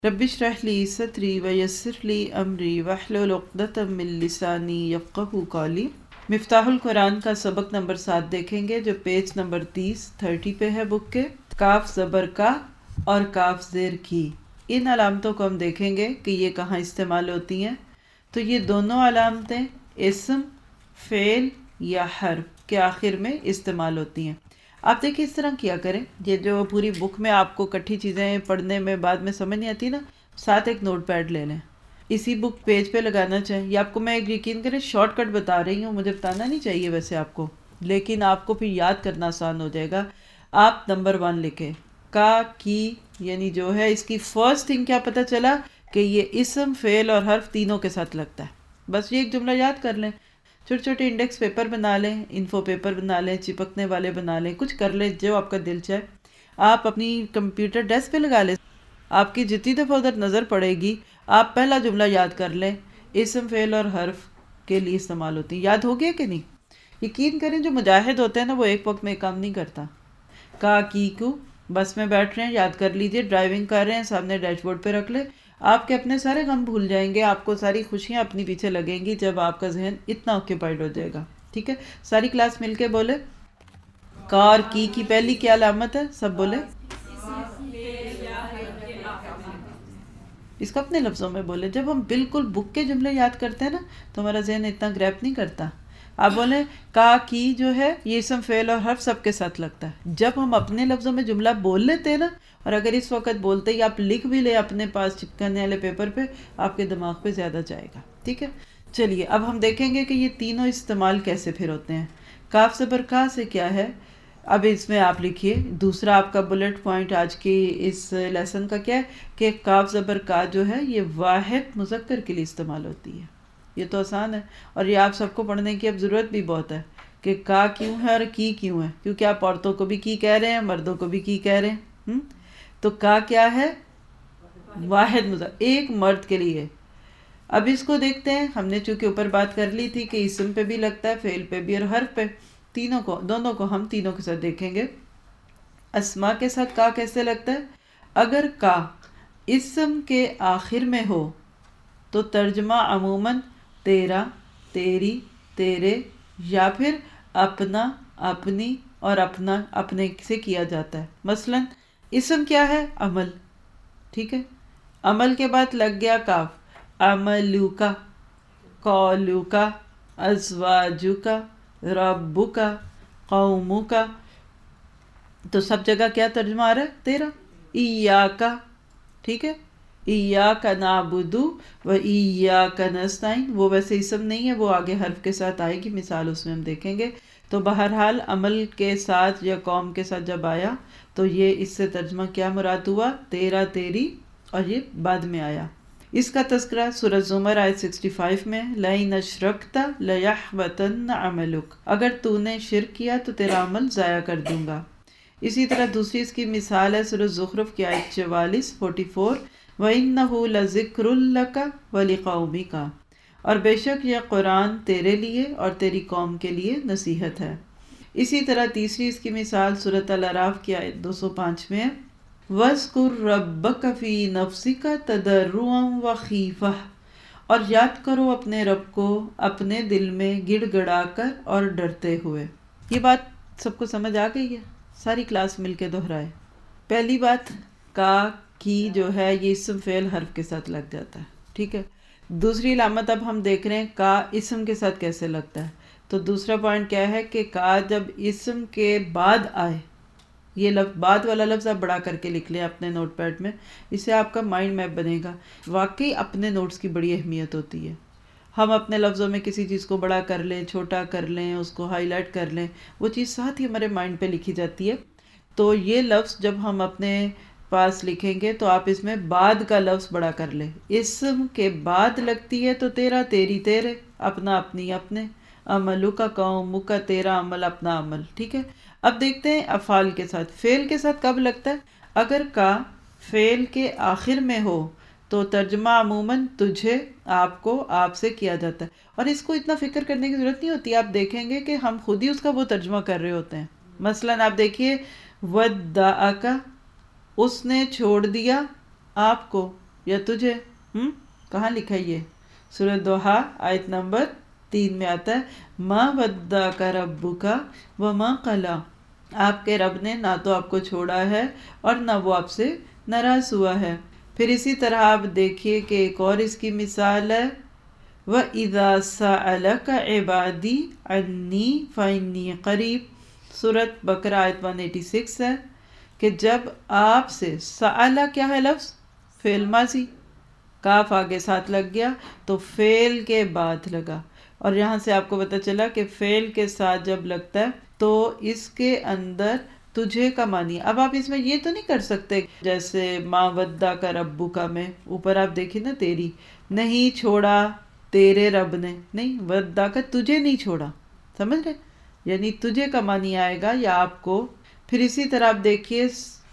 رب اشرح لی صدری ویسر لی امری واحلل عقدۃ من لسانی یفقہوا قولی۔ مفتاح القرآن کا سبق نمبر 7 دیکھیں گے جو پیج نمبر 30 پہ ہے بک کے۔ کاف زبر کا اور کاف زیر کی، ان علامتوں کو ہم دیکھیں گے کہ یہ کہاں استعمال ہوتی ہیں۔ تو یہ دونوں علامتیں اسم، فعل یا حرف کے آخر میں استعمال ہوتی ہیں۔ آپ دیکھیں اس طرح کیا کریں، یہ جو پوری بک میں آپ کو کٹھی چیزیں پڑھنے میں بعد میں سمجھ نہیں آتی نا، ساتھ ایک نوٹ پیڈ لے لیں، اسی بک پیج پہ لگانا چاہیں۔ یہ آپ کو میں یقین کریں شارٹ کٹ بتا رہی ہوں، مجھے بتانا نہیں چاہیے ویسے آپ کو، لیکن آپ کو پھر یاد کرنا آسان ہو جائے گا۔ آپ نمبر 1 لکھیں، کا کی، یعنی جو ہے اس کی فرسٹ تھنگ کیا پتہ چلا کہ یہ اسم، فعل اور حرف تینوں کے ساتھ لگتا ہے۔ بس یہ ایک جملہ یاد کر لیں، چھوٹے چھوٹے انڈیکس پیپر بنا لیں، انفو پیپر بنا لیں، چپکنے والے بنا لیں، کچھ کر لیں جو آپ کا دل چاہے۔ آپ اپنی کمپیوٹر ڈیسک پہ لگا لیں، آپ کی جتنی دفعہ ادھر نظر پڑے گی آپ پہلا جملہ یاد کر لیں، اسم، فعل اور حرف کے لیے استعمال ہوتی ہیں۔ یاد ہو گیا کہ نہیں؟ یقین کریں جو مجاہد ہوتے ہیں نا وہ ایک وقت میں کام نہیں کرتا۔ کا کی کو، بس میں بیٹھ رہے ہیں یاد کر لیجئے، ڈرائیونگ کر رہے ہیں سامنے ڈیش بورڈ پہ رکھ لیں، آپ کے اپنے سارے غم بھول جائیں گے، آپ کو ساری خوشیاں اپنی پیچھے لگیں گی جب آپ کا ذہن اتنا آکیپائڈ ہو جائے گا۔ ٹھیک ہے، ساری کلاس مل کے بولے، کا اور کی پہلی کیا علامت ہے؟ سب بولے، اس کو اپنے لفظوں میں بولے۔ جب ہم بالکل بک کے جملے یاد کرتے ہیں نا تو ہمارا ذہن اتنا گریپ نہیں کرتا۔ آپ بولیں کا کی جو ہے یہ اسم، فعل اور حرف سب کے ساتھ لگتا ہے۔ جب ہم اپنے لفظوں میں جملہ بول لیتے ہیں نا، اور اگر اس وقت بولتے ہی آپ لکھ بھی لیں اپنے پاس چپکنے والے پیپر پہ، آپ کے دماغ پہ زیادہ جائے گا۔ ٹھیک ہے، چلیے اب ہم دیکھیں گے کہ یہ تینوں استعمال کیسے پھر ہوتے ہیں۔ کاف زبر کا سے کیا ہے؟ اب اس میں آپ لکھیے، دوسرا آپ کا بلٹ پوائنٹ آج کی اس لیسن کا کیا ہے کہ کاف زبر کا جو ہے یہ واحد مذکر کے لیے استعمال ہوتی ہے۔ یہ تو آسان ہے، اور یہ آپ سب کو پڑھنے کی اب ضرورت بھی بہت ہے کہ کا کیوں ہے اور کی کیوں ہے، کیونکہ آپ عورتوں کو بھی کی کہہ رہے ہیں، مردوں کو بھی کی کہہ رہے ہیں۔ تو کا کیا ہے؟ واحد مذکر، ایک مرد کے لیے۔ اب اس کو دیکھتے ہیں، ہم نے چونکہ اوپر بات کر لی تھی کہ اسم پہ بھی لگتا ہے، فعل پہ بھی اور حرف پہ، دونوں کو ہم تینوں کے ساتھ دیکھیں گے۔ اسما کے ساتھ کا کیسے لگتا ہے؟ اگر کا اسم کے آخر میں ہو تو ترجمہ عموماً تیرا، تیری، تیرے یا پھر اپنا، اپنی اور اپنا، اپنے سے کیا جاتا ہے۔ مثلا اسم کیا ہے؟ عمل، ٹھیک ہے، عمل کے بعد لگ گیا کاف، عملوکا، قولوکا، ازواجوکا، ربوکا، قوموکا، تو سب جگہ کیا ترجمہ آ رہا ہے؟ تیرا۔ ایاکا، ٹھیک ہے، ایاکا نعبدو و ایاکا نستعین، وہ ویسے اسم نہیں ہے، وہ آگے حرف کے ساتھ آئے گی، مثال اس میں ہم دیکھیں گے۔ تو بہرحال عمل کے ساتھ یا قوم کے ساتھ جب آیا تو یہ اس سے ترجمہ کیا مراد ہوا؟ تیرا، تیری، اور یہ بعد میں آیا۔ اس کا تذکرہ سورہ زمر آیت 65 میں، لَئِنْ أَشْرَكْتَ لَيَحْبَطَنَّ عَمَلُكَ، اگر تو نے شرک کیا تو تیرا عمل ضائع کر دوں گا۔ اسی طرح دوسری اس کی مثال ہے سورہ زخرف کی آیت 44 وَإِنَّهُ لَذِكْرٌ لَكَ وَلِقَوْمِكَ، اور بے شک یہ قرآن تیرے لیے اور تیری قوم کے لیے نصیحت ہے۔ اسی طرح تیسری اس کی مثال سورۃ الاعراف کی آیت 205 میں ہے، وَاذْكُرْ رَبَّكَ فِي نَفْسِكَ تَضَرُّعًا وَخِيفَةً، اور یاد کرو اپنے رب کو اپنے دل میں گڑ گڑا کر اور ڈرتے ہوئے۔ یہ بات سب کو سمجھ آ گئی ہے؟ ساری کلاس مل کے دہرائے۔ پہلی بات، کا کی جو ہے یہ اسم، فعل، حرف کے ساتھ لگ جاتا ہے، ٹھیک ہے۔ دوسری علامت اب ہم دیکھ رہے ہیں کا اسم کے ساتھ کیسے لگتا ہے۔ تو دوسرا پوائنٹ کیا ہے کہ کا جب اسم کے بعد آئے، یہ لفظ بعد والا لفظ آپ بڑا کر کے لکھ لیں اپنے نوٹ پیڈ میں، اس سے آپ کا مائنڈ میپ بنے گا۔ واقعی اپنے نوٹس کی بڑی اہمیت ہوتی ہے، ہم اپنے لفظوں میں کسی چیز کو بڑا کر لیں، چھوٹا کر لیں، اس کو ہائی لائٹ کر لیں، وہ چیز ساتھ ہی ہمارے مائنڈ پہ لکھی جاتی ہے۔ تو یہ لفظ جب ہم اپنے پاس لکھیں گے تو آپ اس میں بعد کا لفظ بڑا کر لیں، اسم کے بعد لگتی ہے تو تیرا، تیری، تیرے، اپنا، اپنی، اپنے، عملو کا، قوم کا، تیرا عمل، اپنا عمل، ٹھیک ہے۔ اب دیکھتے ہیں افعال کے ساتھ، فعل کے ساتھ کب لگتا ہے؟ اگر کا فعل کے آخر میں ہو تو ترجمہ عموماً تجھے، آپ کو، آپ سے کیا جاتا ہے، اور اس کو اتنا فکر کرنے کی ضرورت نہیں ہوتی۔ آپ دیکھیں گے کہ ہم خود ہی اس کا وہ ترجمہ کر رہے ہوتے ہیں۔ مثلاً آپ دیکھیے، وَدَّعَكَ، اس نے چھوڑ دیا آپ کو، یا تجھے؟ کہاں لکھا ہے یہ؟ سورۃ دوحہ آیت نمبر 3 میں آتا ہے ما ودعک ربک وما قلی، آپ کے رب نے نہ تو آپ کو چھوڑا ہے اور نہ وہ آپ سے ناراض ہوا ہے۔ پھر اسی طرح آپ دیکھیے کہ ایک اور اس کی مثال ہے وَإِذَا سَأَلَكَ عِبَادِي عَنِّي فَإِنِّي قَرِيب، سورۃ بقرہ آیت 186 ہے کہ جب آپ سے سألہ کیا ہے لفظ؟ فعل ماضی، کاف آگے ساتھ لگ گیا تو فعل کے بعد لگا، اور یہاں سے آپ کو پتہ چلا کہ فعل کے ساتھ جب لگتا ہے تو اس کے اندر تجھے کا معنی۔ اب آپ اس میں یہ تو نہیں کر سکتے جیسے ما ودعک ربک میں اوپر آپ دیکھیں نا تیری، نہیں چھوڑا تیرے رب نے، نہیں، ودعک تجھے نہیں چھوڑا، سمجھ رہے؟ یعنی تجھے کا معنی آئے گا یا آپ کو۔ پھر اسی طرح آپ دیکھیے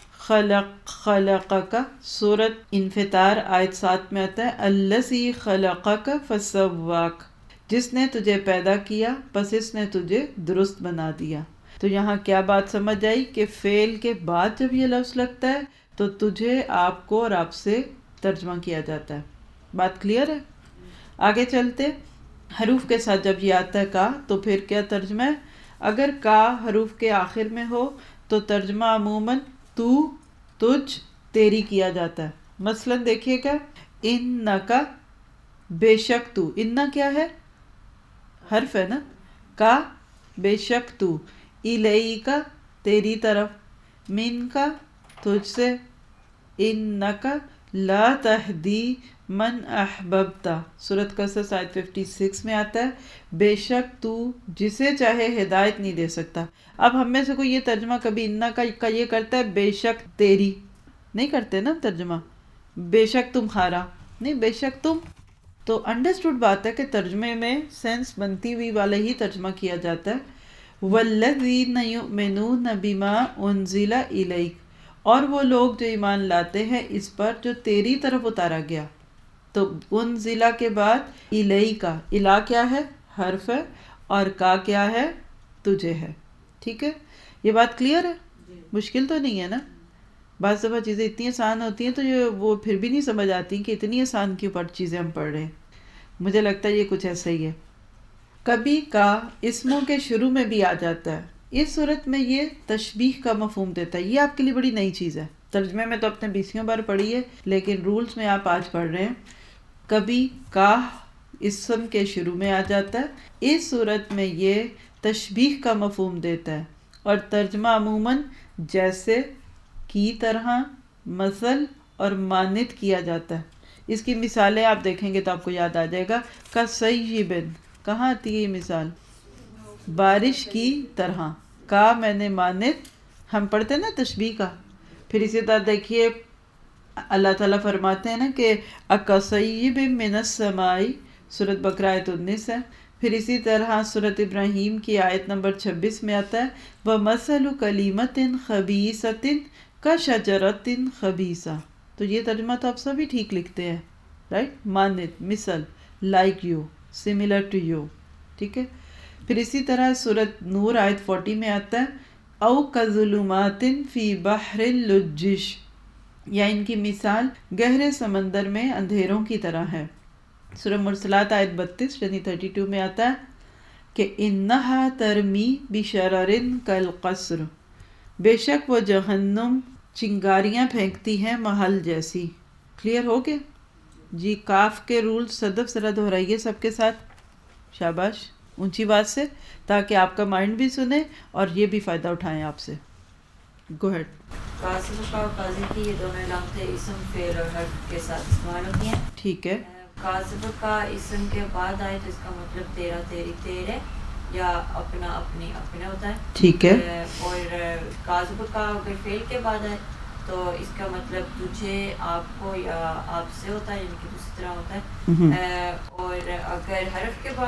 خلقک، سورۃ انفطار آیت 7 میں آتا ہے الذی خلقک فسواک، جس نے تجھے پیدا کیا پس اس نے تجھے درست بنا دیا۔ تو یہاں کیا بات سمجھ آئی کہ فعل کے بعد جب یہ لفظ لگتا ہے تو تجھے، آپ کو اور آپ سے ترجمہ کیا جاتا ہے۔ بات کلیئر ہے؟ آگے چلتے، حروف کے ساتھ جب یہ آتا ہے کا تو پھر کیا ترجمہ ہے؟ اگر کا حروف کے آخر میں ہو تو ترجمہ عموماً تو، تجھ، تیری کیا جاتا ہے۔ مثلا دیکھیے گا انکا، بے شک تو، انہ کیا ہے؟ حرف ہے نا، کا بے شک تو، الیکا تیری طرف، من کا تجھ سے، انکا لا تہدی من احببتا، سورۃ قصص آیت 56 میں آتا ہے بے شک تو جسے چاہے ہدایت نہیں دے سکتا۔ اب ہم میں سے کوئی یہ ترجمہ کبھی انہ کا یہ کرتا ہے بے شک تیری؟ نہیں کرتے نا ترجمہ، بے شک تمہارا نہیں، بے شک تم۔ تو انڈرسٹوڈ بات ہے کہ ترجمے میں سینس بنتی ہوئی والا ہی ترجمہ کیا جاتا ہے۔ وَالَّذِينَ يُؤْمِنُونَ بِمَا أُنزِلَ إِلَيْكَ، اور وہ لوگ جو ایمان لاتے ہیں اس پر جو تیری طرف اتارا گیا۔ تو انزلہ کے بعد الیکا، الا کیا ہے؟ حرف ہے، اور کا کیا ہے؟ تجھے ہے۔ ٹھیک ہے، یہ بات کلیئر ہے؟ مشکل تو نہیں ہے نا؟ بعض دفعہ چیزیں اتنی آسان ہوتی ہیں تو وہ پھر بھی نہیں سمجھ آتی کہ اتنی آسان کیوں پر چیزیں ہم پڑھ رہے ہیں۔ مجھے لگتا ہے یہ کچھ ایسا ہی ہے۔ کبھی کا اسموں کے شروع میں بھی آ جاتا ہے، اس صورت میں یہ تشبیہ کا مفہوم دیتا ہے۔ یہ آپ کے لیے بڑی نئی چیز ہے، ترجمے میں تو آپ نے 20 بار پڑھی ہے لیکن رولز میں آپ آج پڑھ رہے ہیں۔ کبھی کا اسم کے شروع میں آ جاتا ہے، اس صورت میں یہ تشبیہ کا مفہوم دیتا ہے، اور ترجمہ عموماً جیسے، کی طرح، مثل اور مانند کیا جاتا ہے۔ اس کی مثالیں آپ دیکھیں گے تو آپ کو یاد آ جائے گا۔ کَصَیِّبٍ، کہاں آتی ہے یہ مثال؟ بارش کی طرح، کا میں نے مانند، ہم پڑھتے ہیں نا تشبیہ کا۔ پھر اسی طرح دیکھیے اللہ تعالیٰ فرماتے ہیں نا کہ اَکَصَیِّبٍ مِّنَ السَّمَاءِ، سورۃ بقرہ آیت 19 ہے۔ پھر اسی طرح سورۃ ابراہیم کی آیت نمبر 26 میں آتا ہے وَمَثَلُ كَلِمَةٍ خَبِيثَةٍ كَشَجَرَةٍ خَبِيثَةٍ۔ تو یہ ترجمہ تو آپ سبھی ٹھیک لکھتے ہیں، رائٹ؟ مانند، مثل، like you, similar to you, ٹھیک ہے۔ پھر اسی طرح سورۃ نور آیت 40 میں آتا ہے او کظلمات فی بحر لجج، یا ان کی مثال گہرے سمندر میں اندھیروں کی طرح ہے۔ سورہ مرسلات آیت 32 یعنی 32 میں آتا ہے کہ انہا ترمی بشرر کالقصر، بے شک وہ جہنم چنگاریاں پھینکتی ہیں محل جیسی۔ کلیئر ہو گیا جی؟ کاف کے رول صدف ذرا دہرائیے سب کے ساتھ، شاباش، اونچی بات سے، تاکہ آپ کا مائنڈ بھی سنے اور یہ بھی فائدہ اٹھائیں آپ سے۔ Go ahead. قاصد کا قاضی کی یہ دونوں علامتیں اسم فعل اور حرف کے ساتھ استعمال ہوتی ہیں۔ ٹھیک ہے۔ قاصد کا اسم کے بعد آئے تو اس کا مطلب تیرا، تیری، تیرے، یا اپنا، اپنی، اپنے ہوتا ہے۔ ٹھیک ہے۔ اور قاصد کا اگر فعل کے بعد آئے تو اس کا مطلب تجھے، آپ کو یا آپ سے ہوتا ہے، یعنی کہ دوسری طرح ہوتا ہے۔ اور اگر حرف کے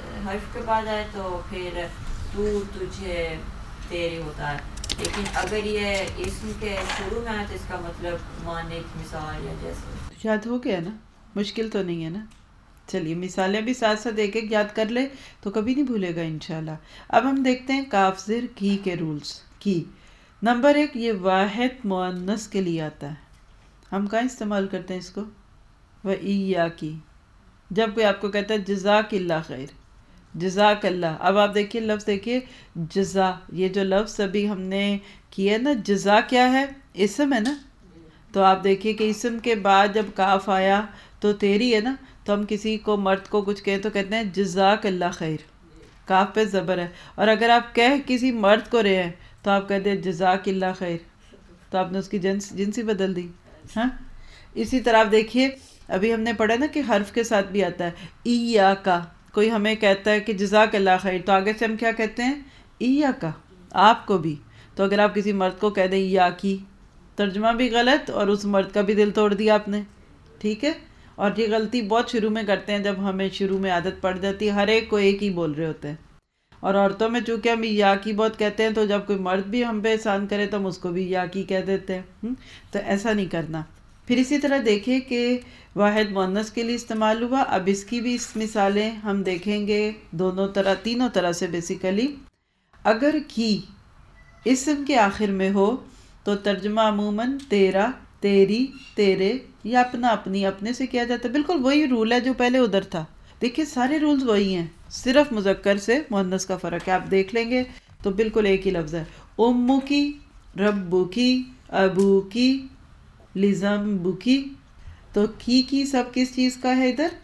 بعد آئے تو پھر تو، تجھے، تیری ہوتا ہے۔ لیکن اگر یہ اسم کے شروع میں آئے تو اس کا مطلب مانند، مثال یا جیسے۔ یاد ہو گیا نا؟ مشکل تو نہیں ہے نا؟ چلیے مثالیں بھی ساتھ ساتھ ایک ایک یاد کر لے تو کبھی نہیں بھولے گا انشاءاللہ۔ اب ہم دیکھتے ہیں کاف زر کی کے رولز۔ کی نمبر 1، یہ واحد مؤنث کے لیے آتا ہے۔ ہم کہاں استعمال کرتے ہیں اس کو؟ و ایاکی. جب کوئی آپ کو کہتا ہے جزاک اللہ خیر، جزاک اللہ، اب آپ دیکھیے لفظ دیکھیے جزا، یہ جو لفظ ابھی ہم نے کیا نا، جزا کیا ہے؟ اسم ہے نا. تو آپ دیکھیے کہ اسم کے بعد جب کاف آیا تو تیری ہے نا، تو ہم کسی کو مرد کو کچھ کہیں تو کہتے ہیں جزاک اللہ خیر، کاف پہ زبر ہے. اور اگر آپ کہہ کسی مرد کو رہے ہیں تو آپ کہتے ہیں جزاک اللہ خیر، تو آپ نے اس کی جنسی بدل دی. ہاں، اسی طرح آپ دیکھیے ابھی ہم نے پڑھا نا کہ حرف کے ساتھ بھی آتا ہے ایاکا. کوئی ہمیں کہتا ہے کہ جزاک اللہ خیر، تو آگے سے ہم کیا کہتے ہیں؟ ایاکا، آپ کو بھی. تو اگر آپ کسی مرد کو کہہ دیں ایاکی، ترجمہ بھی غلط اور اس مرد کا بھی دل توڑ دیا آپ نے. ٹھیک ہے. اور یہ غلطی بہت شروع میں کرتے ہیں، جب ہمیں شروع میں عادت پڑ جاتی ہے، ہر ایک کو ایک ہی بول رہے ہوتے ہیں. اور عورتوں میں چونکہ ہم یا کی بہت کہتے ہیں، تو جب کوئی مرد بھی ہم پہ احسان کرے تو ہم اس کو بھی یا کی کہہ دیتے ہیں. تو ایسا نہیں کرنا. پھر اسی طرح دیکھیں کہ واحد مؤنث کے لیے استعمال ہوا. اب اس کی بھی مثالیں ہم دیکھیں گے دونوں طرح، تینوں طرح سے بیسیکلی. اگر کی اسم کے آخر میں ہو تو ترجمہ عموماً تیرا، تیری، تیرے یا اپنا، اپنی، اپنے سے کیا جاتا ہے. بالکل وہی رول ہے جو پہلے ادھر تھا. دیکھیے سارے رولز وہی ہیں، صرف مذکر سے مؤنث کا فرق ہے. آپ دیکھ لیں گے تو بالکل ایک ہی لفظ ہے. امو کی، ربو کی، ابو کی، لزمبو کی. تو کی سب کس چیز کا ہے؟ ادھر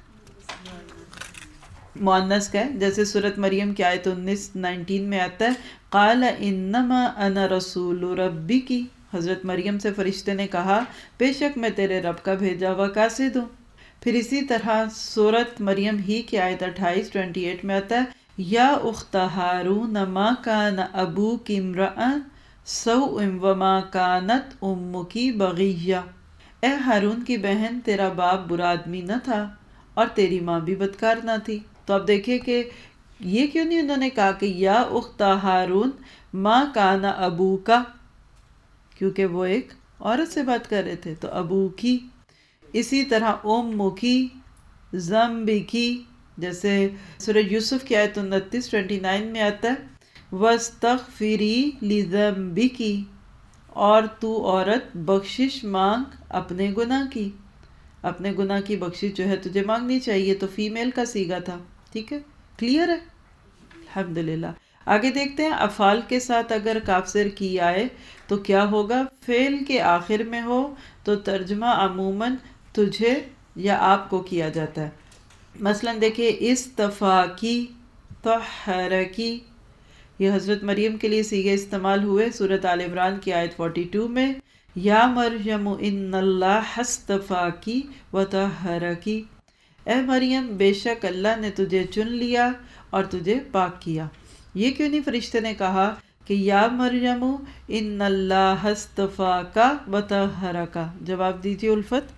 مؤنث کا ہے. جیسے سورۃ مریم کی آیت 19 میں آتا ہے قال انما انا رسول ربک. حضرت مریم سے فرشتے نے کہا بے شک میں تیرے رب کا بھیجا ہوا قاصد ہوں. پھر اسی طرح سورۃ مریم ہی کی آیت 28 میں آتا ہے یا اخت ہارون ما کان ابوک امرأ سوء وما کانت امک بغیہ. اے ہارون کی بہن، تیرا باپ برا آدمی نہ تھا اور تیری ماں بھی بدکار نہ تھی. تو اب دیکھیں کہ یہ کیوں نہیں انہوں نے کہا کہ یا اخت ہارون ما کان ابو کا، کیونکہ وہ ایک عورت سے بات کر رہے تھے. تو ابو کی. اسی طرح امو کی، زمبی کی، جیسے سورہ یوسف کی آیت 29 میں آتا ہے وَاسْتَغْفِرِي لِذَنبِكِ. اور تو عورت بخشش مانگ اپنے گناہ کی. اپنے گناہ کی بخشش جو ہے تجھے مانگنی چاہیے. تو فیمیل کا صیغہ تھا. ٹھیک ہے، کلیئر ہے، الحمدللہ. آگے دیکھتے ہیں افعال کے ساتھ اگر کاف زیر کی آئے تو کیا ہوگا. فعل کے آخر میں ہو تو ترجمہ عموماً تجھے یا آپ کو کیا جاتا ہے. مثلا دیکھیں استفاکی، طہرکی، یہ حضرت مریم کے لیے صیغے استعمال ہوئے سورۃ آل عمران کی آیت 42 میں یا مریم ان اللہ اصطفاکی وطہرکی. اے مریم بے شک اللہ نے تجھے چن لیا اور تجھے پاک کیا. یہ کیوں نہیں فرشتے نے کہا کہ یا مریم ان اللہ اصطفاکا وطہرکا؟ جواب دیجیے الفت.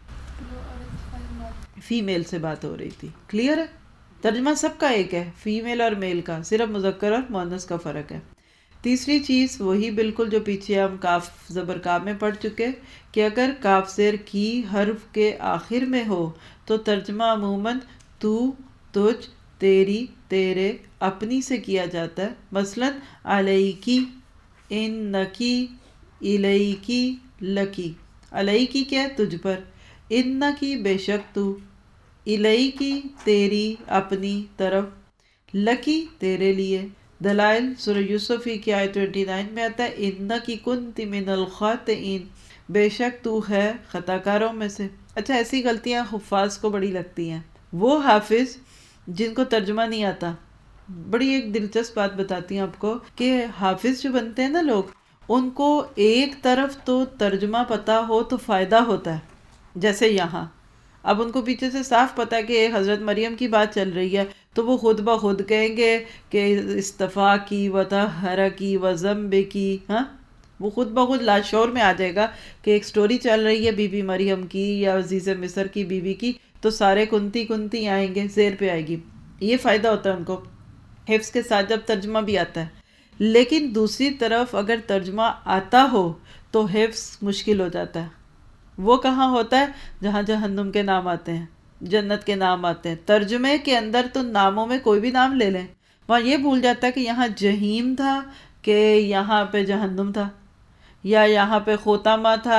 فیمیل سے بات ہو رہی تھی. کلیئر ہے. ترجمہ سب کا ایک ہے، فیمیل اور میل کا، صرف مذکر اور مؤنث کا فرق ہے. تیسری چیز وہی بالکل جو پیچھے ہم کاف زبر کا میں پڑھ چکے کہ اگر کاف زیر کی حرف کے آخر میں ہو تو ترجمہ عموماً تو، تجھ، تیری، تیرے، اپنی سے کیا جاتا ہے. مثلا علیکی، انکی، الیکی، لکی. علیکی کیا ہے؟ تجھ پر. انکی بے شک تو. الیکی تیری، اپنی طرف. لکی تیرے لیے. دلائل سورہ یوسف کی آیت 29 میں آتا ہے انکی کنت من الخاطئین. بے شک تو ہے خطا کاروں میں سے. اچھا، ایسی غلطیاں حفاظ کو بڑی لگتی ہیں. وہ حافظ جن کو ترجمہ نہیں آتا، بڑی ایک دلچسپ بات بتاتی ہیں آپ کو کہ حافظ جو بنتے ہیں نا لوگ، ان کو ایک طرف تو ترجمہ پتہ ہو تو فائدہ ہوتا ہے. جیسے یہاں اب ان کو پیچھے سے صاف پتہ ہے کہ حضرت مریم کی بات چل رہی ہے، تو وہ خود بخود کہیں گے کہ استفا کی، وطہر کی، وزمب کی. ہاں، وہ خود بخود لاشعور میں آ جائے گا کہ ایک سٹوری چل رہی ہے بی بی مریم کی یا عزیز مصر کی بیوی کی، تو سارے کنتی کنتی آئیں گے، زیر پہ آئے گی. یہ فائدہ ہوتا ہے ان کو حفظ کے ساتھ جب ترجمہ بھی آتا ہے. لیکن دوسری طرف اگر ترجمہ آتا ہو تو حفظ مشکل ہو جاتا ہے. وہ کہاں ہوتا ہے؟ جہاں جہنم کے نام آتے ہیں، جنت کے نام آتے ہیں. ترجمے کے اندر تو ناموں میں کوئی بھی نام لے لیں، وہاں یہ بھول جاتا ہے کہ یہاں جہیم تھا کہ یہاں پہ جہنم تھا، یا یہاں پہ خوتامہ تھا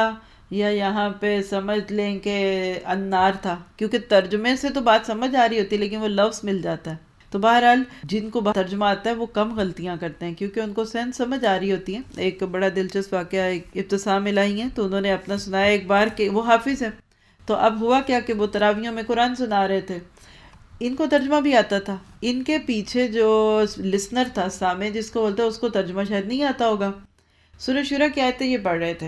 یا یہاں پہ سمجھ لیں کہ انار تھا، کیونکہ ترجمے سے تو بات سمجھ آ رہی ہوتی ہے لیکن وہ لفظ مل جاتا ہے. تو بہرحال جن کو ترجمہ آتا ہے وہ کم غلطیاں کرتے ہیں کیونکہ ان کو سینس سمجھ آ رہی ہوتی ہے. ایک بڑا دلچسپ واقعہ ایک ابتسام الہی ہیں، تو انہوں نے اپنا سنایا ایک بار کہ وہ حافظ ہے. تو اب ہوا کیا کہ وہ تراویحوں میں قرآن سنا رہے تھے، ان کو ترجمہ بھی آتا تھا، ان کے پیچھے جو لسنر تھا، سامع جس کو بولتے ہیں، اس کو ترجمہ شاید نہیں آتا ہوگا. سورہ شورہ کی آیتیں یہ پڑھ رہے تھے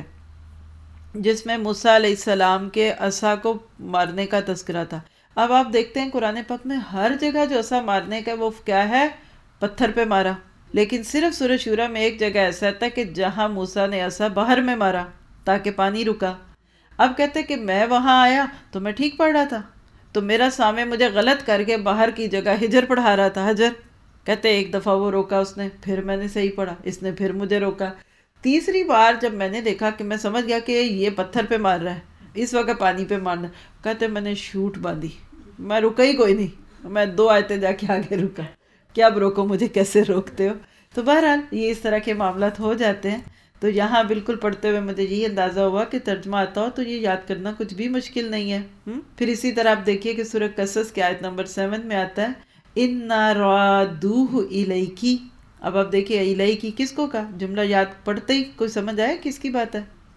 جس میں موسیٰ علیہ السلام کے عصا کو مارنے کا تذکرہ تھا. اب آپ دیکھتے ہیں قرآن پاک میں ہر جگہ جو عصا مارنے کا وہ کیا ہے، پتھر پہ مارا، لیکن صرف سورہ شورہ میں ایک جگہ ایسا تھا کہ جہاں موسیٰ نے عصا باہر میں مارا تاکہ پانی رکا. اب کہتے کہ میں وہاں آیا تو میں ٹھیک پڑھ رہا تھا، تو میرا سامع مجھے غلط کر کے باہر کی جگہ ہجر پڑھا رہا تھا، حجر. کہتے ایک دفعہ وہ روکا اس نے، پھر میں نے صحیح پڑھا، اس نے پھر مجھے روکا. تیسری بار جب میں نے دیکھا کہ میں سمجھ گیا کہ یہ پتھر پہ مار رہا ہے، اس وقت پانی پہ مارنا، کہتے میں نے شوٹ باندھی، میں رکا ہی کوئی نہیں، میں 2 آیتیں جا کے آگے رکا کہ اب روکو مجھے، کیسے روکتے ہو. تو بہرحال یہ اس طرح کے معاملات ہو جاتے ہیں. تو یہاں بالکل پڑھتے ہوئے مجھے یہی اندازہ ہوا کہ ترجمہ آتا ہو تو یہ یاد کرنا کچھ بھی مشکل نہیں ہے. پھر اسی طرح آپ دیکھیے کہ سورہ قصص کی آیت نمبر 7 میں آتا ہے اِنَّا رَادُوهُ إِلَيْكِ. اب آپ دیکھیے الیکی کس کو کہا، جملہ یاد پڑھتے ہی کوئی سمجھ آئے کس کی بات ہے؟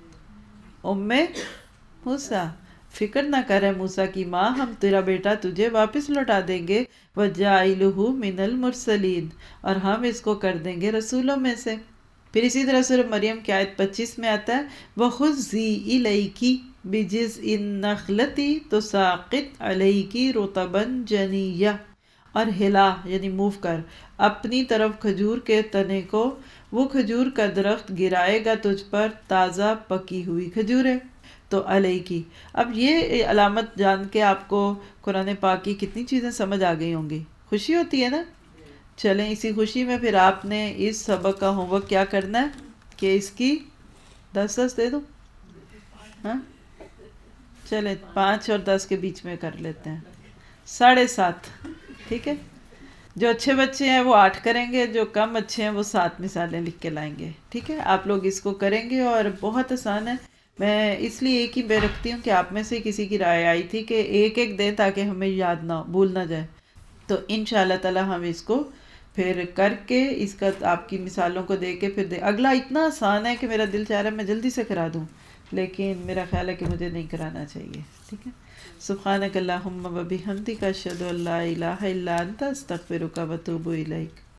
ام موسیٰ. فکر نہ کرے موسیٰ کی ماں، ہم تیرا بیٹا تجھے واپس لوٹا دیں گے، وَجَعِلُهُ مِنَ الْمُرْسَلِينَ، اور ہم اس کو کر دیں گے رسولوں میں سے. پھر اسی طرح سورہ مریم کی آیت 25 میں آتا ہے وَخُذِّي إِلَيْكِ بِجِذْعِ النَّخْلَةِ تُسَاقِطْ عَلَيْكِ رُطَبًا جَنِيًّا، اور ہلا یعنی موو کر اپنی طرف کھجور کے تنے کو، وہ کھجور کا درخت گرائے گا تجھ پر تازہ پکی ہوئی کھجوریں. تو علیہ کی، اب یہ علامت جان کے آپ کو قرآن پاک کی کتنی چیزیں سمجھ آ گئی ہوں گی. خوشی ہوتی ہے نا. چلیں اسی خوشی میں پھر آپ نے اس سبق کا ہوم ورک کیا کرنا ہے کہ اس کی 10 دے دو. ہاں چلیں 5 اور 10 کے بیچ میں کر لیتے ہیں، 7.5. ٹھیک ہے، جو اچھے بچے ہیں وہ 8 کریں گے، جو کم اچھے ہیں وہ 7 مثالیں لکھ کے لائیں گے. ٹھیک ہے، آپ لوگ اس کو کریں گے اور بہت آسان ہے. میں اس لیے ایک ہی میں رکھتی ہوں کہ آپ میں سے کسی کی رائے آئی تھی کہ ایک دیں تاکہ ہمیں یاد نہ بھول نہ جائے. تو انشاءاللہ تعالی ہم اس کو پھر کر کے اس کا آپ کی مثالوں کو دے کے پھر اگلا اتنا آسان ہے کہ میرا دل چاہ رہا ہے میں جلدی سے کرا دوں، لیکن میرا خیال ہے کہ مجھے نہیں کرانا چاہیے. ٹھیک ہے، سبحانک اللہم و بحمدک اشہد ان لا الہ الا انت استغفرک و اتوب الیک.